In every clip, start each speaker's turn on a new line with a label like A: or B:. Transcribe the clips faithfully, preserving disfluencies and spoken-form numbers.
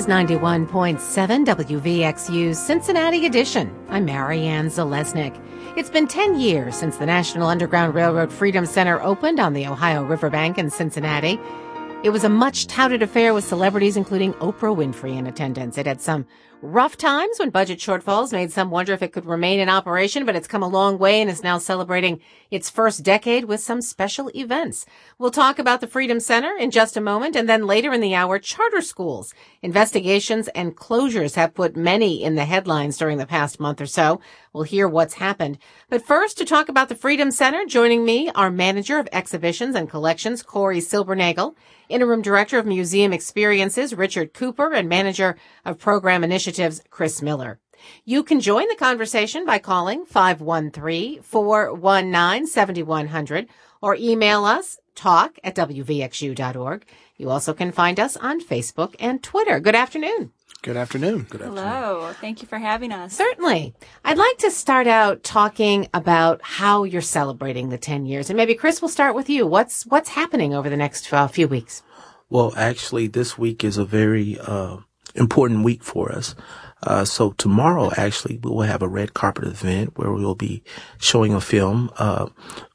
A: is ninety-one point seven W V X U's Cincinnati edition. I'm Marianne Zalesnik. It's been ten years since the National Underground Railroad Freedom Center opened on the Ohio Riverbank in Cincinnati. It was a much-touted affair with celebrities including Oprah Winfrey in attendance. It had some rough times when budget shortfalls made some wonder if it could remain in operation, but it's come a long way and is now celebrating its first decade with some special events. We'll talk about the Freedom Center in just a moment, and then later in the hour, charter schools. Investigations and closures have put many in the headlines during the past month or so. We'll hear what's happened. But first, to talk about the Freedom Center, joining me, our Manager of Exhibitions and Collections, Corey Silbernagel, Interim Director of Museum Experiences, Richard Cooper, and Manager of Program Initiatives, Chris Miller. You can join the conversation by calling five one three, four one nine, seven one zero zero or email us talk at w v x u dot org. You also can find us on Facebook and Twitter. Good afternoon.
B: Good afternoon. Good afternoon.
C: Hello. Thank you for having us.
A: Certainly. I'd like to start out talking about how you're celebrating the ten years. And maybe, Chris, we'll start with you. What's what's happening over the next uh, few weeks?
D: Well, actually, this week is a very uh, important week for us. Uh, so tomorrow, actually, we will have a red carpet event where we will be showing a film uh,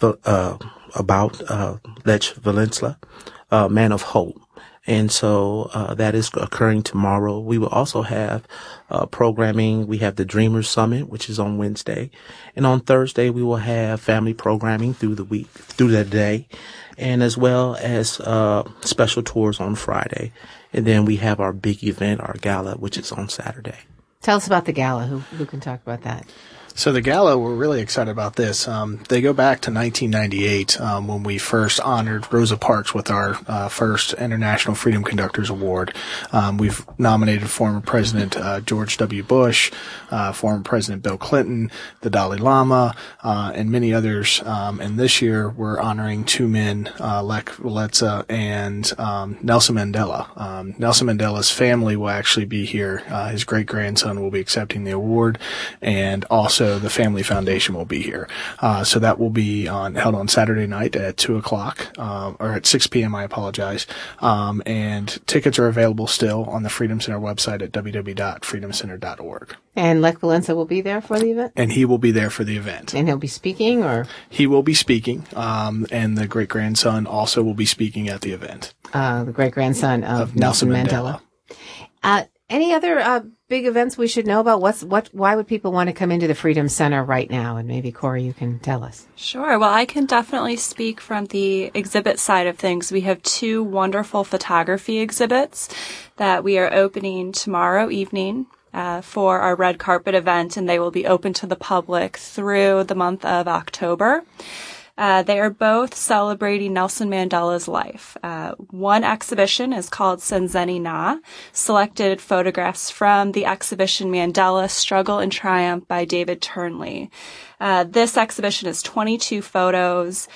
D: uh, about uh, Lech Walesa, uh, Man of Hope. And so uh, that is occurring tomorrow. We will also have uh, programming. We have the Dreamers Summit, which is on Wednesday. And on Thursday, we will have family programming through the week, through the day, and as well as uh special tours on Friday. And then we have our big event, our gala, which is on Saturday.
A: Tell us about the gala. Who, who can talk about that?
B: So the gala, we're really excited about this. Um, they go back to nineteen ninety-eight um, when we first honored Rosa Parks with our uh, first International Freedom Conductors Award. Um, we've nominated former President uh, George W. Bush, uh, former President Bill Clinton, the Dalai Lama, uh, and many others. Um, and this year we're honoring two men, uh, Lech Walesa and um, Nelson Mandela. Um, Nelson Mandela's family will actually be here. Uh, his great-grandson will be accepting the award, and also the Family Foundation will be here. Uh, so that will be on, held on Saturday night at two o'clock, um, or at six p.m., I apologize. Um, and tickets are available still on the Freedom Center website at w w w dot freedom center dot org.
A: And Lech Walesa will be there for the event?
B: And he will be there for the event.
A: And he'll be speaking, or?
B: He will be speaking, um, and the great-grandson also will be speaking at the event.
A: Uh, the great-grandson of,
B: of Nelson Mandela.
A: Mandela. Uh, Any other uh, big events we should know about? What's what? Why would people want to come into the Freedom Center right now? And maybe, Corey, you can tell us.
C: Sure. Well, I can definitely speak from the exhibit side of things. We have two wonderful photography exhibits that we are opening tomorrow evening uh, for our red carpet event, and they will be open to the public through the month of October. Uh, they are both celebrating Nelson Mandela's life. Uh, one exhibition is called Senzeni Na, selected photographs from the exhibition Mandela, Struggle and Triumph by David Turnley. Uh, this exhibition is twenty-two photos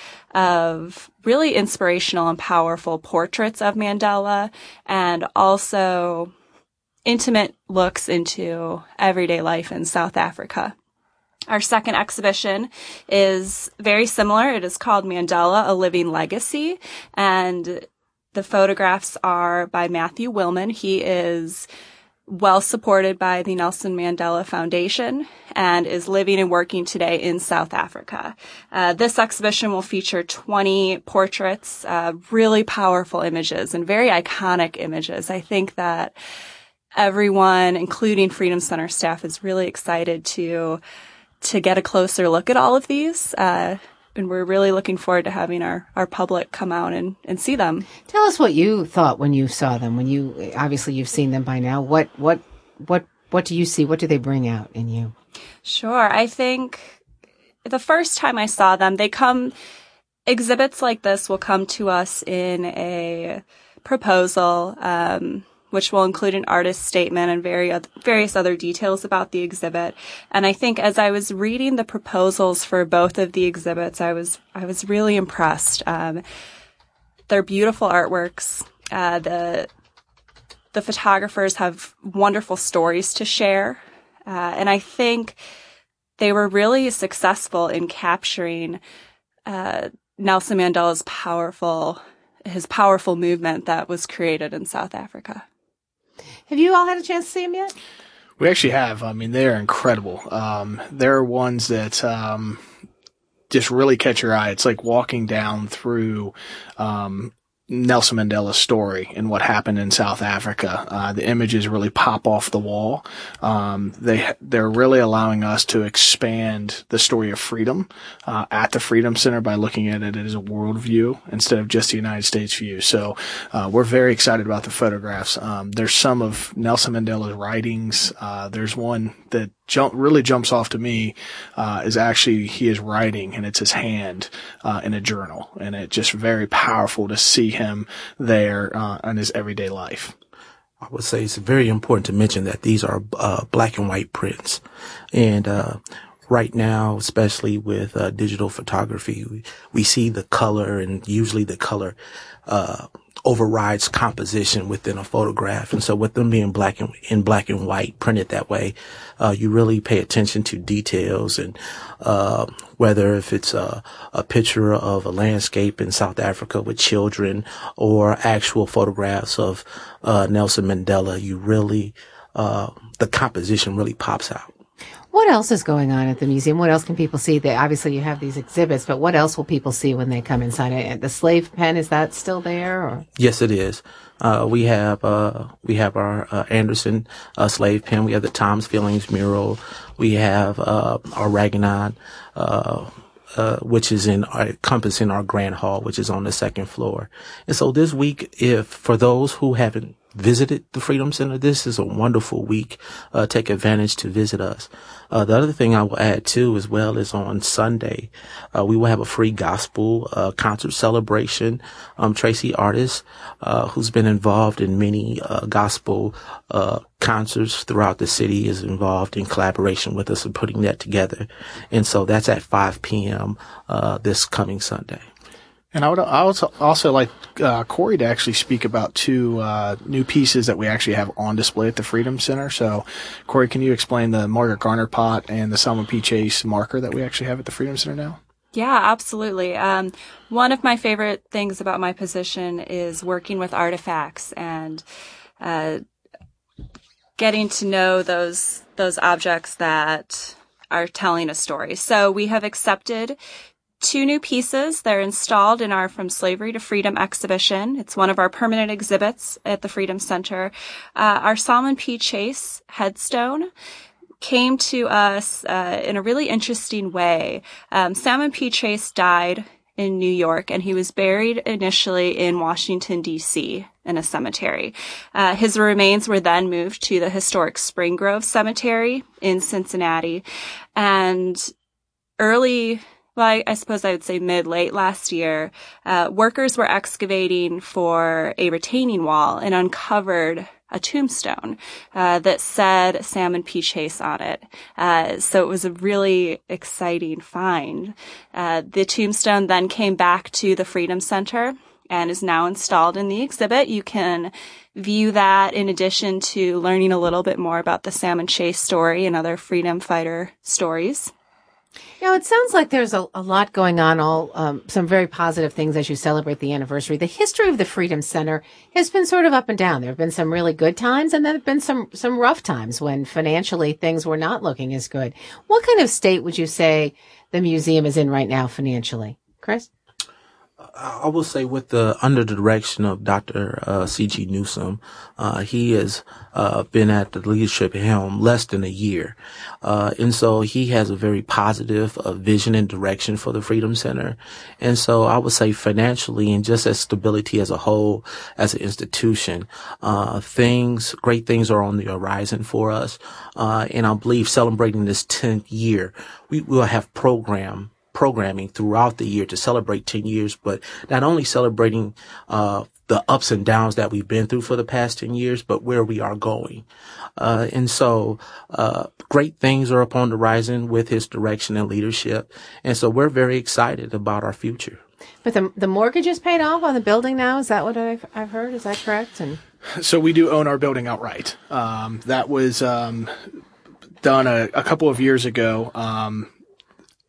C: of really inspirational and powerful portraits of Mandela, and also intimate looks into everyday life in South Africa. Our second exhibition is very similar. It is called Mandela, A Living Legacy, and the photographs are by Matthew Willman. He is well supported by the Nelson Mandela Foundation and is living and working today in South Africa. Uh, this exhibition will feature twenty portraits, uh, really powerful images and very iconic images. I think that everyone, including Freedom Center staff, is really excited to to get a closer look at all of these. Uh, and we're really looking forward to having our, our public come out and, and see them.
A: Tell us what you thought when you saw them. When you, obviously you've seen them by now. What, what, what, what do you see? What do they bring out in you?
C: Sure. I think the first time I saw them, they come, exhibits like this will come to us in a proposal, um, which will include an artist's statement and various other details about the exhibit. And I think as I was reading the proposals for both of the exhibits, I was I was really impressed. Um, they're beautiful artworks. Uh, the the photographers have wonderful stories to share, uh, and I think they were really successful in capturing uh, Nelson Mandela's powerful his powerful movement that was created in South Africa.
A: Have you all had a chance to see them yet?
B: We actually have. I mean, they're incredible. Um, they're ones that um, just really catch your eye. It's like walking down through um, Nelson Mandela's story and what happened in South Africa. Uh, the images really pop off the wall. Um, they, they're really allowing us to expand the story of freedom, uh, at the Freedom Center by looking at it as a worldview instead of just the United States view. So, uh, we're very excited about the photographs. Um, there's some of Nelson Mandela's writings. Uh, there's one that jump, really jumps off to me, uh, is actually he is writing and it's his hand, uh, in a journal. And it's just very powerful to see him there, uh, in his everyday life.
D: I would say it's very important to mention that these are, uh, black and white prints. And, uh, right now, especially with, uh, digital photography, we, we see the color, and usually the color, uh, overrides composition within a photograph. And so with them being black and in black and white printed that way, uh, you really pay attention to details, and, uh, whether if it's a, a picture of a landscape in South Africa with children or actual photographs of, uh, Nelson Mandela, you really, uh, the composition really pops out.
A: What else is going on at the museum? What else can people see? They, obviously, you have these exhibits, but what else will people see when they come inside it? The slave pen, is that still there? Or?
D: Yes, it is. Uh, we have, uh, we have our, uh, Anderson, uh, slave pen. We have the Tom's Feelings mural. We have, uh, our Ragnaud, uh, uh, which is in, uh, encompassing our grand hall, which is on the second floor. And so this week, if, for those who haven't visited the Freedom Center, this is a wonderful week. Uh, take advantage to visit us. Uh, the other thing I will add too, as well, is on Sunday, uh, we will have a free gospel, uh, concert celebration. Um, Tracy Artis, uh, who's been involved in many, uh, gospel, uh, concerts throughout the city, is involved in collaboration with us in putting that together. And so that's at five p.m., uh, this coming Sunday.
B: And I would also, also like uh, Corey to actually speak about two uh, new pieces that we actually have on display at the Freedom Center. So, Corey, can you explain the Margaret Garner pot and the Salmon P. Chase marker that we actually have at the Freedom Center now?
C: Yeah, absolutely. Um, one of my favorite things about my position is working with artifacts and uh, getting to know those those objects that are telling a story. So we have accepted two new pieces. They're installed in our From Slavery to Freedom exhibition. It's one of our permanent exhibits at the Freedom Center. Uh, our Salmon P. Chase headstone came to us uh, in a really interesting way. Um, Salmon P. Chase died in New York, and he was buried initially in Washington, D C in a cemetery. Uh, his remains were then moved to the historic Spring Grove Cemetery in Cincinnati. And early Well, I, I suppose I would say mid-late last year, uh, workers were excavating for a retaining wall and uncovered a tombstone uh, that said Salmon P. Chase on it. Uh, so it was a really exciting find. Uh, the tombstone then came back to the Freedom Center and is now installed in the exhibit. You can view that in addition to learning a little bit more about the Salmon Chase story and other freedom fighter stories.
A: Now, it sounds like there's a, a lot going on, all um, some very positive things as you celebrate the anniversary. The history of the Freedom Center has been sort of up and down. There have been some really good times, and there have been some, some rough times when financially things were not looking as good. What kind of state would you say the museum is in right now financially? Chris?
D: I will say, with the under the direction of Doctor Uh, C G Newsom, uh, he has uh, been at the leadership helm less than a year, uh, and so he has a very positive uh, vision and direction for the Freedom Center. And so I would say financially, and just as stability as a whole, as an institution, uh, things, great things are on the horizon for us. Uh, and I believe celebrating this tenth year, we will have program. programming throughout the year to celebrate ten years, but not only celebrating uh the ups and downs that we've been through for the past ten years, but where we are going. Uh and so uh great things are upon the horizon with his direction and leadership. And so we're very excited about our future.
A: But the the mortgage is paid off on the building now? Is that what I've, I've heard? Is that correct? And
B: so we do own our building outright. Um that was um done a, a couple of years ago. Um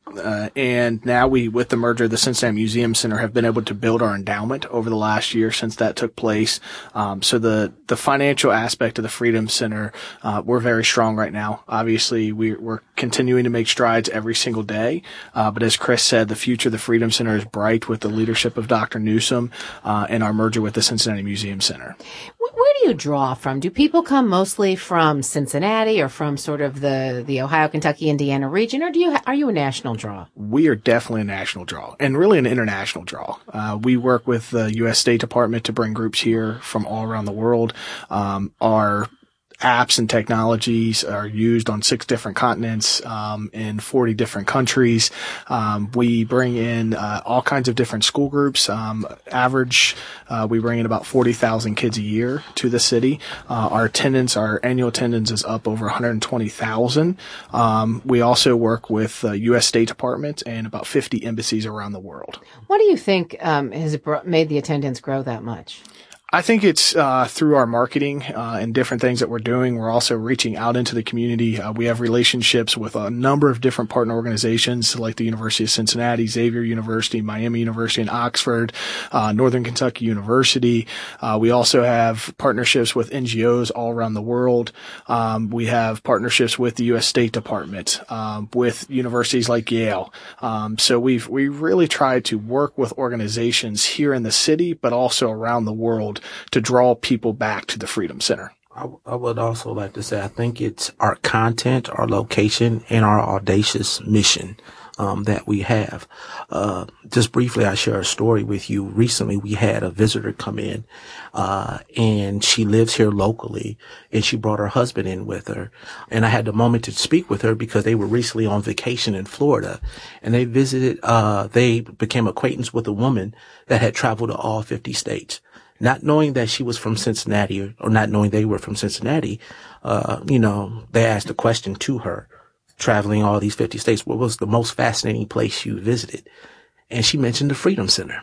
B: Uh, and now we, with the merger of the Cincinnati Museum Center, have been able to build our endowment over the last year since that took place. Um, so the, the financial aspect of the Freedom Center, uh, we're very strong right now. Obviously, we, we're continuing to make strides every single day. Uh, but as Chris said, the future of the Freedom Center is bright with the leadership of Doctor Newsom, uh, and our merger with the Cincinnati Museum Center.
A: Where do you draw from? Do people come mostly from Cincinnati or from sort of the, the Ohio, Kentucky, Indiana region, or do you, are you a national draw?
B: We are definitely a national draw and really an international draw. Uh, we work with the U S State Department to bring groups here from all around the world. Um, our apps and technologies are used on six different continents, um, in forty different countries. Um, we bring in, uh, all kinds of different school groups. Um, average, uh, we bring in about forty thousand kids a year to the city. Uh, our attendance, our annual attendance is up over one hundred twenty thousand. Um, we also work with the U S State Department and about fifty embassies around the world.
A: What do you think, um, has br- made the attendance grow that much?
B: I think it's uh through our marketing uh and different things that we're doing. We're also reaching out into the community. Uh, we have relationships with a number of different partner organizations like the University of Cincinnati, Xavier University, Miami University, and Oxford, uh Northern Kentucky University. Uh we also have partnerships with N G Os all around the world. Um we have partnerships with the U S State Department, um with universities like Yale. Um so we've we really tried to work with organizations here in the city but also around the world to draw people back to the Freedom Center.
D: I, I would also like to say I think it's our content, our location, and our audacious mission um, that we have. Uh, just briefly, I share a story with you. Recently, we had a visitor come in, uh, and she lives here locally, and she brought her husband in with her. And I had the moment to speak with her because they were recently on vacation in Florida, and they visited, uh, they became acquaintance with a woman that had traveled to all fifty states. Not knowing that she was from Cincinnati or not knowing they were from Cincinnati, uh, you know, they asked a question to her, traveling all these fifty states, what was the most fascinating place you visited? And she mentioned the Freedom Center.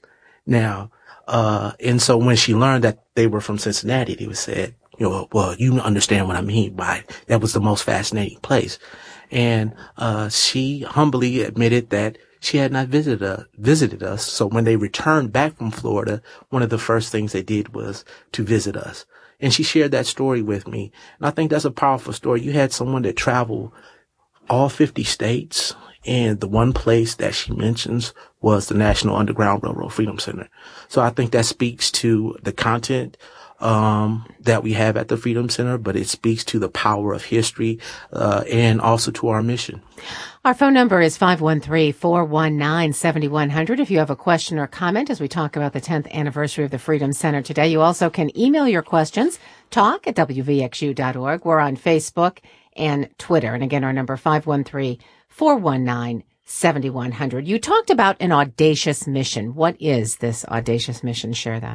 D: Now, uh, and so when she learned that they were from Cincinnati, they said, you know, well, you understand what I mean by that was the most fascinating place. And, uh, she humbly admitted that she had not visited us, visited us. So when they returned back from Florida, one of the first things they did was to visit us. And she shared that story with me. And I think that's a powerful story. You had someone that traveled all fifty states, and the one place that she mentions was the National Underground Railroad Freedom Center. So I think that speaks to the content um that we have at the Freedom Center, but it speaks to the power of history uh and also to our mission.
A: Our phone number is five one three, four one nine, seven one zero zero. If you have a question or comment as we talk about the tenth anniversary of the Freedom Center today, you also can email your questions, talk at w v x u dot org. We're on Facebook and Twitter. And again, our number five one three, four one nine, seven one zero zero. You talked about an audacious mission. What is this audacious mission? Share that.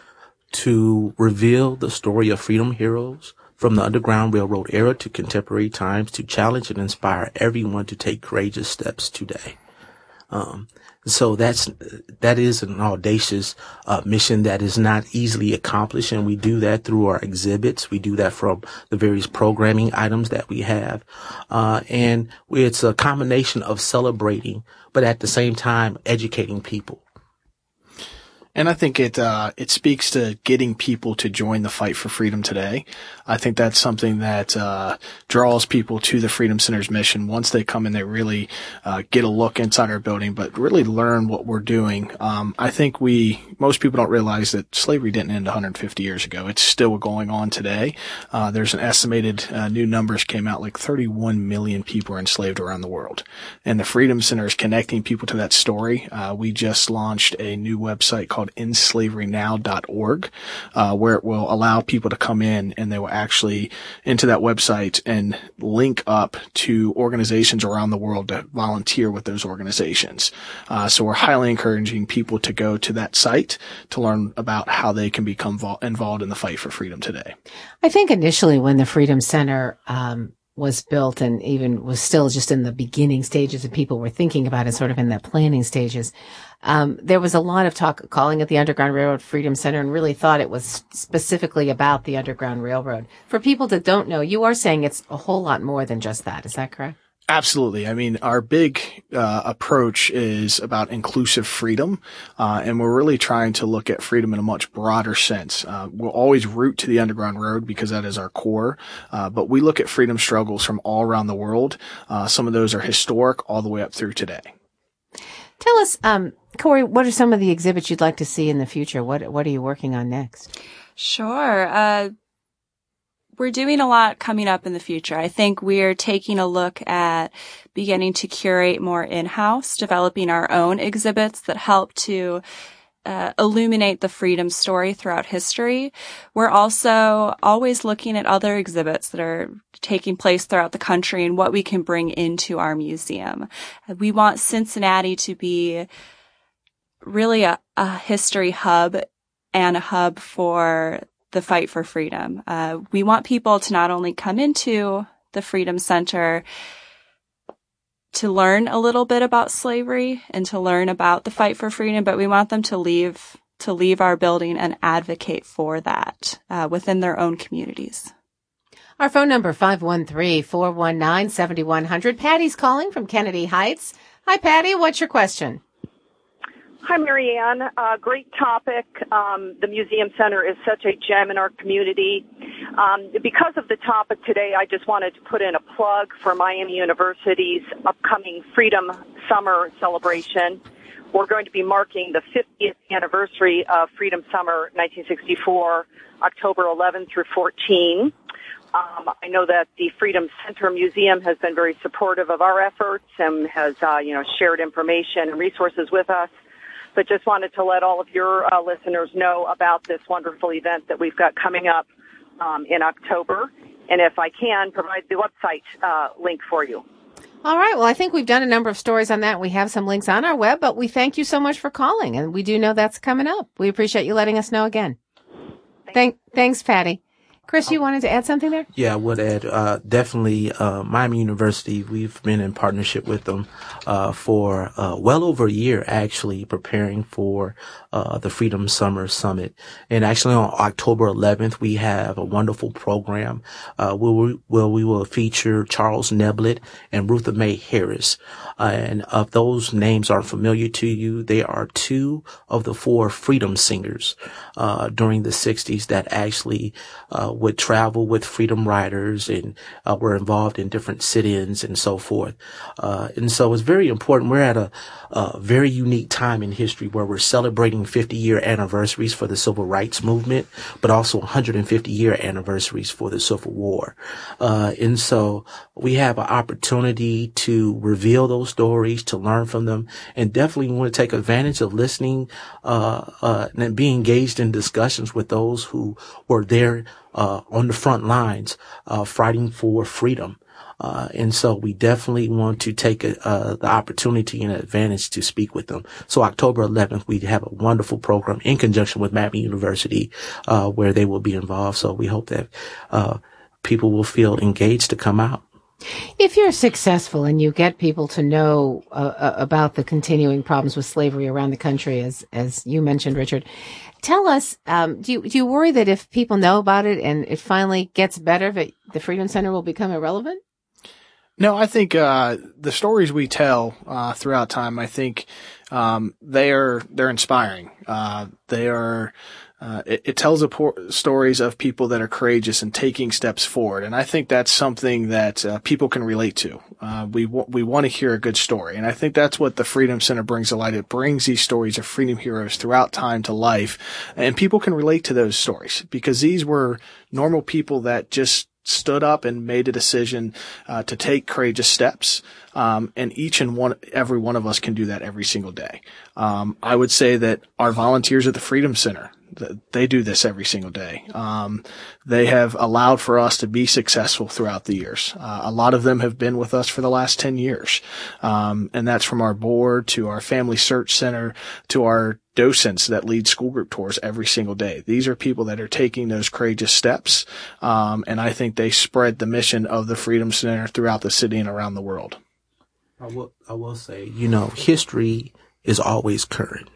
D: To reveal the story of freedom heroes from the Underground Railroad era to contemporary times, to challenge and inspire everyone to take courageous steps today. Um, so that's, that is an audacious, uh, mission that is not easily accomplished. And we do that through our exhibits. We do that from the various programming items that we have. Uh, and it's a combination of celebrating, but at the same time, educating people.
B: And I think it, uh, it speaks to getting people to join the fight for freedom today. I think that's something that, uh, draws people to the Freedom Center's mission. Once they come in, they really, uh, get a look inside our building, but really learn what we're doing. Um, I think we, most people don't realize that slavery didn't end one hundred fifty years ago. It's still going on today. Uh, there's an estimated, uh, new numbers came out like thirty-one million people are enslaved around the world. And the Freedom Center is connecting people to that story. Uh, we just launched a new website called in slavery now dot org, uh, where it will allow people to come in and they will actually into that website and link up to organizations around the world to volunteer with those organizations. Uh, so we're highly encouraging people to go to that site to learn about how they can become vol- involved in the fight for freedom today.
A: I think initially when the Freedom Center, um, was built and even was still just in the beginning stages and people were thinking about it sort of in the planning stages. Um, there was a lot of talk calling it the Underground Railroad Freedom Center and really thought it was specifically about the Underground Railroad. For people that don't know, you are saying it's a whole lot more than just that. Is that correct?
B: Absolutely. I mean, our big uh, approach is about inclusive freedom, uh, and we're really trying to look at freedom in a much broader sense. Uh, we'll always root to the Underground Road because that is our core, uh, but we look at freedom struggles from all around the world. Uh, some of those are historic all the way up through today.
A: Tell us, um, Corey, what are some of the exhibits you'd like to see in the future? What What are you working on next?
C: Sure. Uh, we're doing a lot coming up in the future. I think we're taking a look at beginning to curate more in-house, developing our own exhibits that help to uh, illuminate the freedom story throughout history. We're also always looking at other exhibits that are taking place throughout the country and what we can bring into our museum. We want Cincinnati to be really a, a history hub and a hub for the fight for freedom. Uh, we want people to not only come into the Freedom Center to learn a little bit about slavery and to learn about the fight for freedom, but we want them to leave to leave our building and advocate for that uh, within their own communities.
A: Our phone number, five one three, four one nine, seven one zero zero. Patty's calling from Kennedy Heights. Hi, Patty. What's your question?
E: Hi, Marianne. Uh, great topic. Um, the Museum Center is such a gem in our community. Um, because of the topic today, I just wanted to put in a plug for Miami University's upcoming Freedom Summer celebration. We're going to be marking the fiftieth anniversary of Freedom Summer nineteen sixty-four, October eleventh through fourteenth. Um, I know that the Freedom Center Museum has been very supportive of our efforts and has, uh, you know, shared information and resources with us. But just wanted to let all of your uh, listeners know about this wonderful event that we've got coming up um, in October. And if I can, provide the website uh, link for you.
A: All right. Well, I think we've done a number of stories on that. We have some links on our web, but we thank you so much for calling. And we do know that's coming up. We appreciate you letting us know again. Thank, thanks, Patty. Chris, you wanted to add something there?
D: Yeah, I would add, uh, definitely, uh, Miami University, we've been in partnership with them, uh, for, uh, well over a year, actually, preparing for, uh, the Freedom Summer Summit. And actually on October eleventh, we have a wonderful program, uh, where we, where we will feature Charles Neblett and Rutha Mae Harris. Uh, and if those names are familiar to you, they are two of the four freedom singers, uh, during the sixties that actually, uh, would travel with freedom riders and uh, were involved in different sit-ins and so forth. Uh, and so it's very important. We're at a, a very unique time in history where we're celebrating fifty-year anniversaries for the civil rights movement, but also one hundred fifty-year anniversaries for the Civil War. Uh, and so we have an opportunity to reveal those stories, to learn from them, and definitely want to take advantage of listening uh, uh, and be engaged in discussions with those who were there Uh, on the front lines, uh, fighting for freedom. Uh, and so we definitely want to take a, uh, the opportunity and advantage to speak with them. So October eleventh, we have a wonderful program in conjunction with Miami University, uh, where they will be involved. So we hope that, uh, people will feel engaged to come out.
A: If you're successful and you get people to know uh, about the continuing problems with slavery around the country, as as you mentioned, Richard, tell us, um, do you do you worry that if people know about it and it finally gets better, that the Freedom Center will become irrelevant?
B: No, I think uh, the stories we tell uh, throughout time, I think um, they are they're inspiring. Uh, they are. Uh, it, it tells a por- stories of people that are courageous and taking steps forward, and I think that's something that uh, people can relate to. Uh, we w- we want to hear a good story, and I think that's what the Freedom Center brings to light. It brings these stories of freedom heroes throughout time to life, and people can relate to those stories because these were normal people that just stood up and made a decision uh, to take courageous steps. Um, and each and one, every one of us can do that every single day. Um, I would say that our volunteers at the Freedom Center, they do this every single day. Um, they have allowed for us to be successful throughout the years. Uh, a lot of them have been with us for the last ten years. Um, and that's from our board to our Family Search Center to our docents that lead school group tours every single day. These are people that are taking those courageous steps. Um, and I think they spread the mission of the Freedom Center throughout the city and around the world.
D: I will, I will say, you know, history is always current.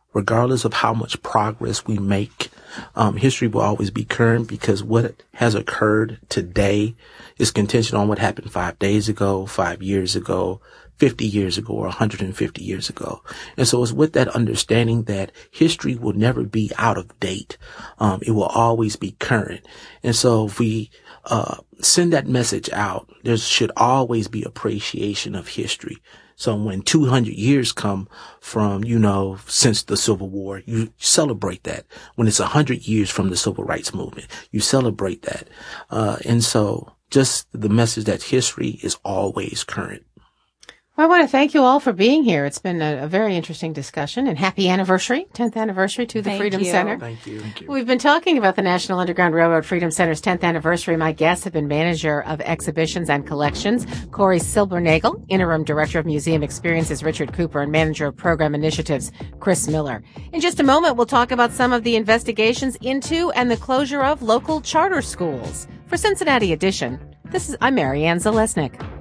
D: regardless of how much progress we make, um, history will always be current, because what has occurred today is contingent on what happened five days ago, five years ago, fifty years ago, or one hundred fifty years ago. And so it's with that understanding that history will never be out of date. Um, it will always be current. And so if we uh, send that message out, there should always be appreciation of history. So when two hundred years come from, you know, since the Civil War, you celebrate that. When it's one hundred years from the Civil Rights Movement, you celebrate that. Uh, and so just the message that history is always current.
A: Well, I want to thank you all for being here. It's been a, a very interesting discussion, and happy anniversary, tenth anniversary to the
C: Thank
A: Freedom
C: you.
A: Center.
D: Thank you. Thank you.
A: We've been talking about the National Underground Railroad Freedom Center's tenth anniversary. My guests have been Manager of Exhibitions and Collections, Corey Silbernagel, Interim Director of Museum Experiences, Richard Cooper, and Manager of Program Initiatives, Chris Miller. In just a moment, we'll talk about some of the investigations into and the closure of local charter schools. For Cincinnati Edition, this is I'm Marianne Zalesnik.